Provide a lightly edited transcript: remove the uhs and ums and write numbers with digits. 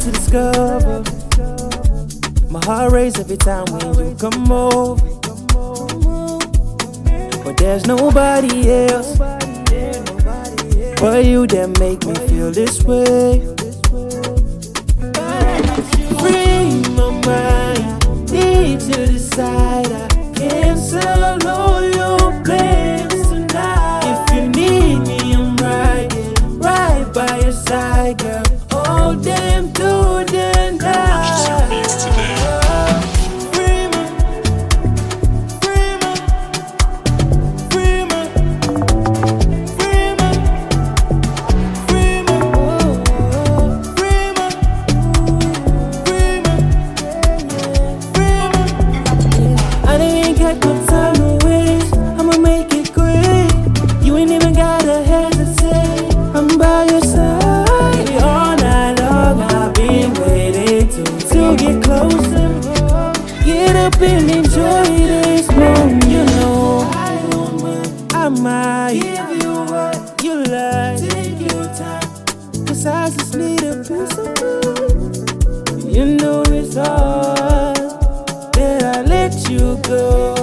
to discover. My heart races every time when you come over. But there's nobody else but you that make me feel this way. Free my mind, need to decide. I cancel all your plans tonight. If you need me, I'm right by your side, girl. All damn good and and enjoy this moment. You know I might give you what you like. Take your time, 'cause I just need a piece of you. You know it's hard that I let you go.